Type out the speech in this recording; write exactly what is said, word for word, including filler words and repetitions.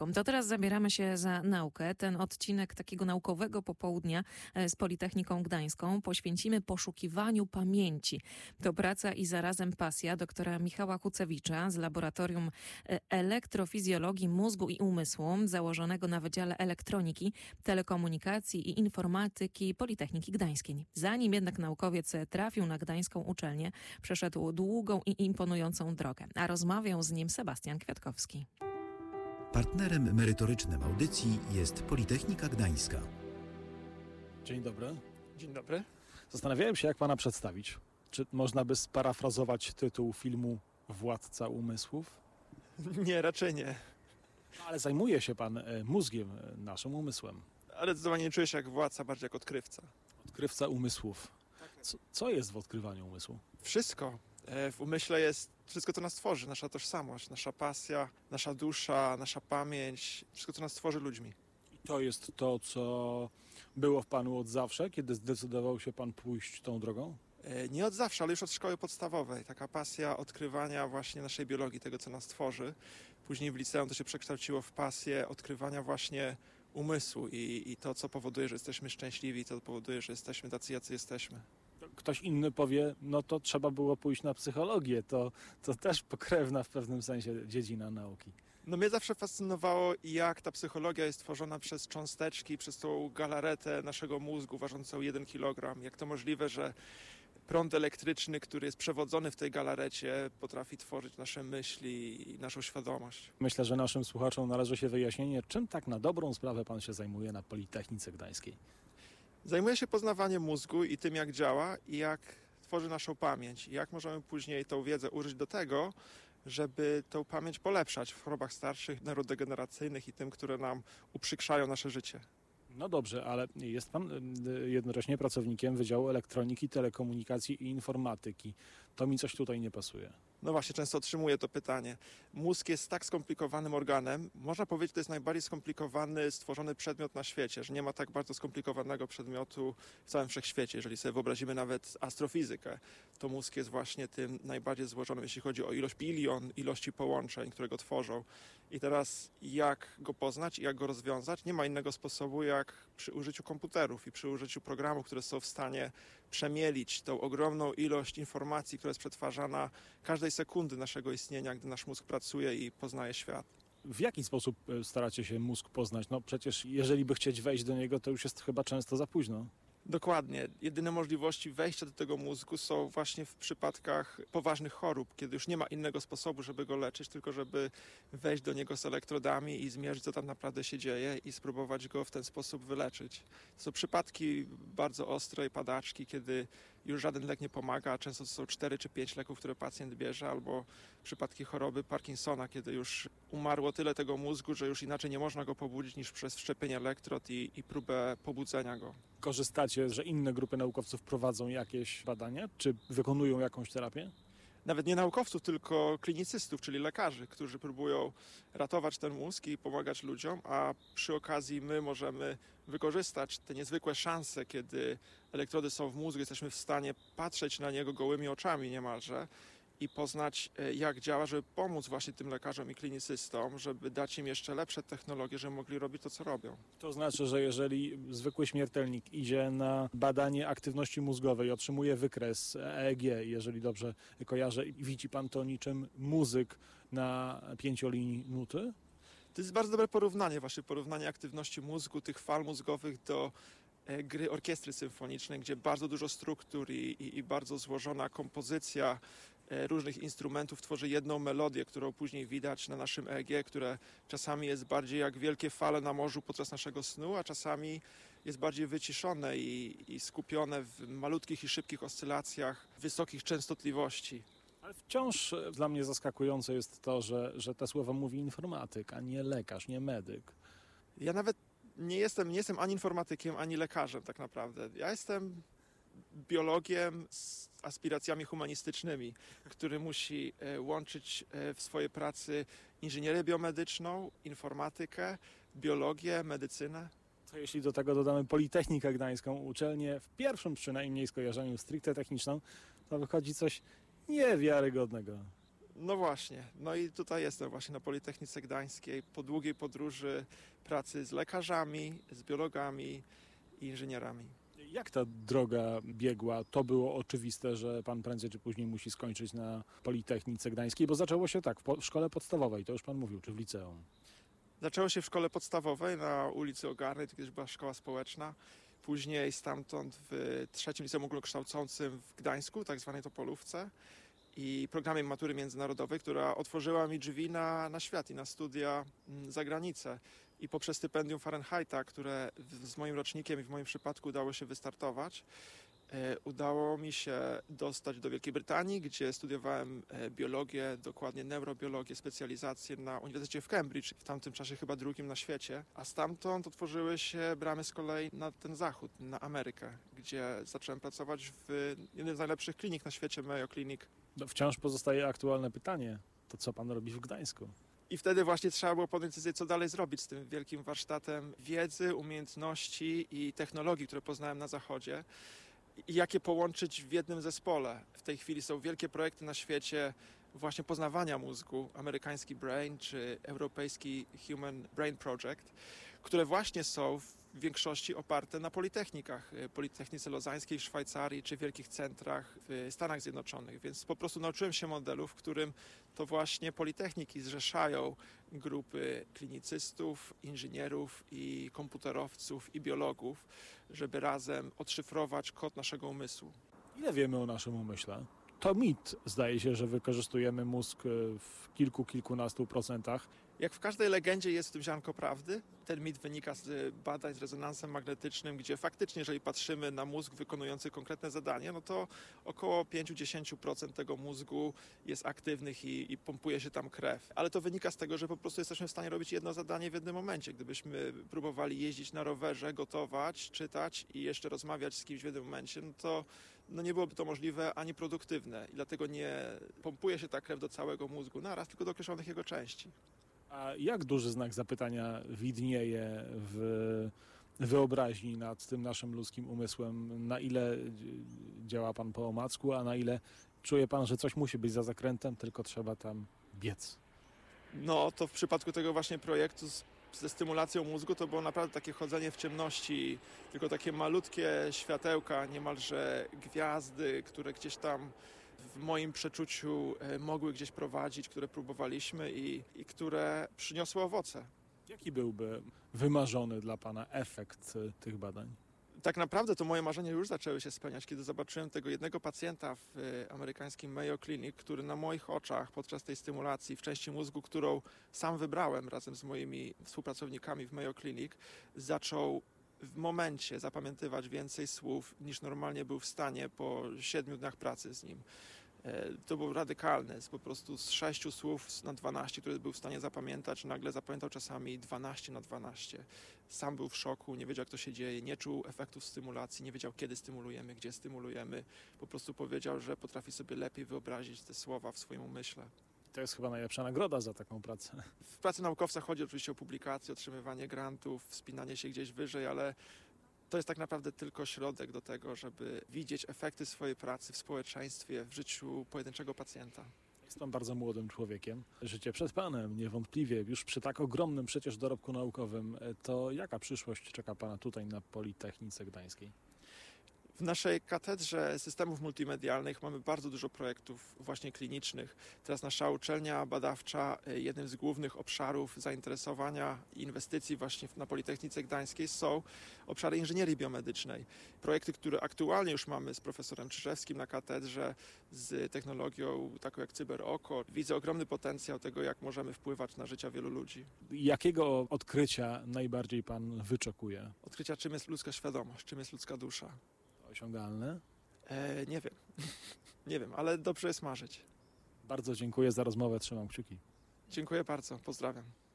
To teraz zabieramy się za naukę. Ten odcinek takiego naukowego popołudnia z Politechniką Gdańską poświęcimy poszukiwaniu pamięci. To praca i zarazem pasja doktora Michała Kucewicza z Laboratorium Elektrofizjologii Mózgu i Umysłu, założonego na Wydziale Elektroniki, Telekomunikacji i Informatyki Politechniki Gdańskiej. Zanim jednak naukowiec trafił na gdańską uczelnię, przeszedł długą i imponującą drogę, a rozmawiał z nim Sebastian Kwiatkowski. Partnerem merytorycznym audycji jest Politechnika Gdańska. Dzień dobry. Dzień dobry. Zastanawiałem się, jak pana przedstawić. Czy można by sparafrazować tytuł filmu Władca Umysłów? Nie, raczej nie. No, ale zajmuje się pan mózgiem, naszym umysłem. Ale zdecydowanie nie czuję się jak władca, bardziej jak odkrywca. Odkrywca umysłów. Co, co jest w odkrywaniu umysłu? Wszystko. W umyśle jest wszystko, co nas tworzy. Nasza tożsamość, nasza pasja, nasza dusza, nasza pamięć. Wszystko, co nas tworzy ludźmi. I to jest to, co było w panu od zawsze, kiedy zdecydował się pan pójść tą drogą? Nie od zawsze, ale już od szkoły podstawowej. Taka pasja odkrywania właśnie naszej biologii, tego, co nas tworzy. Później w liceum to się przekształciło w pasję odkrywania właśnie umysłu i, i to, co powoduje, że jesteśmy szczęśliwi, to powoduje, że jesteśmy tacy, jacy jesteśmy. Ktoś inny powie, no to trzeba było pójść na psychologię. To, to też pokrewna w pewnym sensie dziedzina nauki. No mnie zawsze fascynowało, jak ta psychologia jest tworzona przez cząsteczki, przez tą galaretę naszego mózgu ważącą jeden kilogram. Jak to możliwe, że prąd elektryczny, który jest przewodzony w tej galarecie, potrafi tworzyć nasze myśli i naszą świadomość. Myślę, że naszym słuchaczom należy się wyjaśnienie, czym tak na dobrą sprawę pan się zajmuje na Politechnice Gdańskiej. Zajmuję się poznawaniem mózgu i tym, jak działa i jak tworzy naszą pamięć. I jak możemy później tą wiedzę użyć do tego, żeby tą pamięć polepszać w chorobach starszych, neurodegeneracyjnych i tym, które nam uprzykrzają nasze życie. No dobrze, ale jest pan jednocześnie pracownikiem Wydziału Elektroniki, Telekomunikacji i Informatyki. To mi coś tutaj nie pasuje. No właśnie, często otrzymuję to pytanie. Mózg jest tak skomplikowanym organem, można powiedzieć, że to jest najbardziej skomplikowany stworzony przedmiot na świecie, że nie ma tak bardzo skomplikowanego przedmiotu w całym wszechświecie. Jeżeli sobie wyobrazimy nawet astrofizykę, to mózg jest właśnie tym najbardziej złożonym, jeśli chodzi o ilość bilion, ilości połączeń, które go tworzą. I teraz jak go poznać i jak go rozwiązać? Nie ma innego sposobu, jak przy użyciu komputerów i przy użyciu programów, które są w stanie przemielić tą ogromną ilość informacji, która jest przetwarzana każdej sekundy naszego istnienia, gdy nasz mózg pracuje i poznaje świat. W jaki sposób staracie się mózg poznać? No przecież jeżeli by chcieć wejść do niego, to już jest chyba często za późno. Dokładnie. Jedyne możliwości wejścia do tego mózgu są właśnie w przypadkach poważnych chorób, kiedy już nie ma innego sposobu, żeby go leczyć, tylko żeby wejść do niego z elektrodami i zmierzyć, co tam naprawdę się dzieje i spróbować go w ten sposób wyleczyć. To są przypadki bardzo ostrej padaczki, kiedy już żaden lek nie pomaga, a często to są cztery czy pięć leków, które pacjent bierze, albo przypadki choroby Parkinsona, kiedy już umarło tyle tego mózgu, że już inaczej nie można go pobudzić niż przez wszczepienie elektrod i, i próbę pobudzenia go. Korzystacie, że inne grupy naukowców prowadzą jakieś badania, czy wykonują jakąś terapię? Nawet nie naukowców, tylko klinicystów, czyli lekarzy, którzy próbują ratować ten mózg i pomagać ludziom, a przy okazji my możemy wykorzystać te niezwykłe szanse, kiedy elektrody są w mózgu, jesteśmy w stanie patrzeć na niego gołymi oczami niemalże i poznać, jak działa, żeby pomóc właśnie tym lekarzom i klinicystom, żeby dać im jeszcze lepsze technologie, żeby mogli robić to, co robią. To znaczy, że jeżeli zwykły śmiertelnik idzie na badanie aktywności mózgowej i otrzymuje wykres E E G, jeżeli dobrze kojarzę, i widzi pan to niczym muzyk na pięciolinii nuty? To jest bardzo dobre porównanie, właśnie porównanie aktywności mózgu, tych fal mózgowych do gry orkiestry symfonicznej, gdzie bardzo dużo struktur i, i, i bardzo złożona kompozycja różnych instrumentów tworzy jedną melodię, którą później widać na naszym E E G, które czasami jest bardziej jak wielkie fale na morzu podczas naszego snu, a czasami jest bardziej wyciszone i, i skupione w malutkich i szybkich oscylacjach wysokich częstotliwości. Ale wciąż dla mnie zaskakujące jest to, że, że te słowa mówi informatyk, a nie lekarz, nie medyk. Ja nawet nie jestem, nie jestem ani informatykiem, ani lekarzem tak naprawdę. Ja jestem biologiem z aspiracjami humanistycznymi, który musi łączyć w swojej pracy inżynierię biomedyczną, informatykę, biologię, medycynę. To jeśli do tego dodamy Politechnikę Gdańską, uczelnię w pierwszym przynajmniej skojarzeniu stricte techniczną, to wychodzi coś niewiarygodnego. No właśnie, no i tutaj jestem właśnie na Politechnice Gdańskiej po długiej podróży pracy z lekarzami, z biologami i inżynierami. Jak ta droga biegła? To było oczywiste, że pan prędzej czy później musi skończyć na Politechnice Gdańskiej, bo zaczęło się tak, w, po, w szkole podstawowej, to już pan mówił, czy w liceum? Zaczęło się w szkole podstawowej na ulicy Ogarnej, to kiedyś była szkoła społeczna. Później stamtąd w trzecim liceum ogólnokształcącym w Gdańsku, tak zwanej Topolówce, i programie matury międzynarodowej, która otworzyła mi drzwi na, na świat i na studia za granicę. I poprzez stypendium Fahrenheita, które w, z moim rocznikiem i w moim przypadku udało się wystartować, e, udało mi się dostać do Wielkiej Brytanii, gdzie studiowałem e, biologię, dokładnie neurobiologię, specjalizację na Uniwersytecie w Cambridge, w tamtym czasie chyba drugim na świecie, a stamtąd otworzyły się bramy z kolei na ten zachód, na Amerykę, gdzie zacząłem pracować w jednym z najlepszych klinik na świecie, Mayo Clinic. No, wciąż pozostaje aktualne pytanie, to co pan robi w Gdańsku? I wtedy właśnie trzeba było podjąć decyzję, co dalej zrobić z tym wielkim warsztatem wiedzy, umiejętności i technologii, które poznałem na Zachodzie i jak je połączyć w jednym zespole. W tej chwili są wielkie projekty na świecie właśnie poznawania mózgu, amerykański Brain czy europejski Human Brain Project, które właśnie są w większości oparte na politechnikach, Politechnice Lozańskiej w Szwajcarii czy wielkich centrach w Stanach Zjednoczonych. Więc po prostu nauczyłem się modelu, w którym to właśnie politechniki zrzeszają grupy klinicystów, inżynierów i komputerowców i biologów, żeby razem odszyfrować kod naszego umysłu. Ile wiemy o naszym umyśle? To mit, zdaje się, że wykorzystujemy mózg w kilku, kilkunastu procentach. Jak w każdej legendzie jest w tym ziarnko prawdy. Ten mit wynika z badań z rezonansem magnetycznym, gdzie faktycznie, jeżeli patrzymy na mózg wykonujący konkretne zadanie, no to około pięć do dziesięciu procent tego mózgu jest aktywnych i, i pompuje się tam krew. Ale to wynika z tego, że po prostu jesteśmy w stanie robić jedno zadanie w jednym momencie. Gdybyśmy próbowali jeździć na rowerze, gotować, czytać i jeszcze rozmawiać z kimś w jednym momencie, no to no nie byłoby to możliwe ani produktywne. I dlatego nie pompuje się ta krew do całego mózgu naraz, tylko do określonych jego części. A jak duży znak zapytania widnieje w wyobraźni nad tym naszym ludzkim umysłem? Na ile działa pan po omacku, a na ile czuje pan, że coś musi być za zakrętem, tylko trzeba tam biec? No to w przypadku tego właśnie projektu z, ze stymulacją mózgu to było naprawdę takie chodzenie w ciemności, tylko takie malutkie światełka, niemalże gwiazdy, które gdzieś tam w moim przeczuciu mogły gdzieś prowadzić, które próbowaliśmy i, i które przyniosły owoce. Jaki byłby wymarzony dla pana efekt tych badań? Tak naprawdę to moje marzenia już zaczęły się spełniać, kiedy zobaczyłem tego jednego pacjenta w amerykańskim Mayo Clinic, który na moich oczach podczas tej stymulacji w części mózgu, którą sam wybrałem razem z moimi współpracownikami w Mayo Clinic, zaczął w momencie zapamiętywać więcej słów niż normalnie był w stanie po siedmiu dniach pracy z nim. To było radykalne, z po prostu z sześciu słów na dwanaście, które był w stanie zapamiętać, nagle zapamiętał czasami dwanaście na dwanaście. Sam był w szoku, nie wiedział jak to się dzieje, nie czuł efektów stymulacji, nie wiedział kiedy stymulujemy, gdzie stymulujemy. Po prostu powiedział, że potrafi sobie lepiej wyobrazić te słowa w swoim umyśle. To jest chyba najlepsza nagroda za taką pracę. W pracy naukowca chodzi oczywiście o publikacje, otrzymywanie grantów, wspinanie się gdzieś wyżej, ale to jest tak naprawdę tylko środek do tego, żeby widzieć efekty swojej pracy w społeczeństwie, w życiu pojedynczego pacjenta. Jest pan bardzo młodym człowiekiem. Życie przed panem, niewątpliwie. Już przy tak ogromnym przecież dorobku naukowym, to jaka przyszłość czeka pana tutaj na Politechnice Gdańskiej? W naszej katedrze systemów multimedialnych mamy bardzo dużo projektów właśnie klinicznych. Teraz nasza uczelnia badawcza, jednym z głównych obszarów zainteresowania i inwestycji właśnie na Politechnice Gdańskiej są obszary inżynierii biomedycznej. Projekty, które aktualnie już mamy z profesorem Czyżewskim na katedrze, z technologią taką jak CyberOko. Widzę ogromny potencjał tego, jak możemy wpływać na życie wielu ludzi. Jakiego odkrycia najbardziej pan wyczekuje? Odkrycia, czym jest ludzka świadomość, czym jest ludzka dusza. Osiągalne? E, nie wiem, nie wiem, ale dobrze jest marzyć. Bardzo dziękuję za rozmowę, trzymam kciuki. Dziękuję bardzo, pozdrawiam.